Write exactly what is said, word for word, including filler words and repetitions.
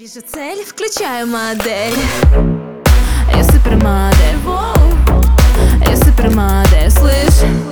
Вижу цель, включаю модель. Я супермодель, воу. Я супермодель, слышь.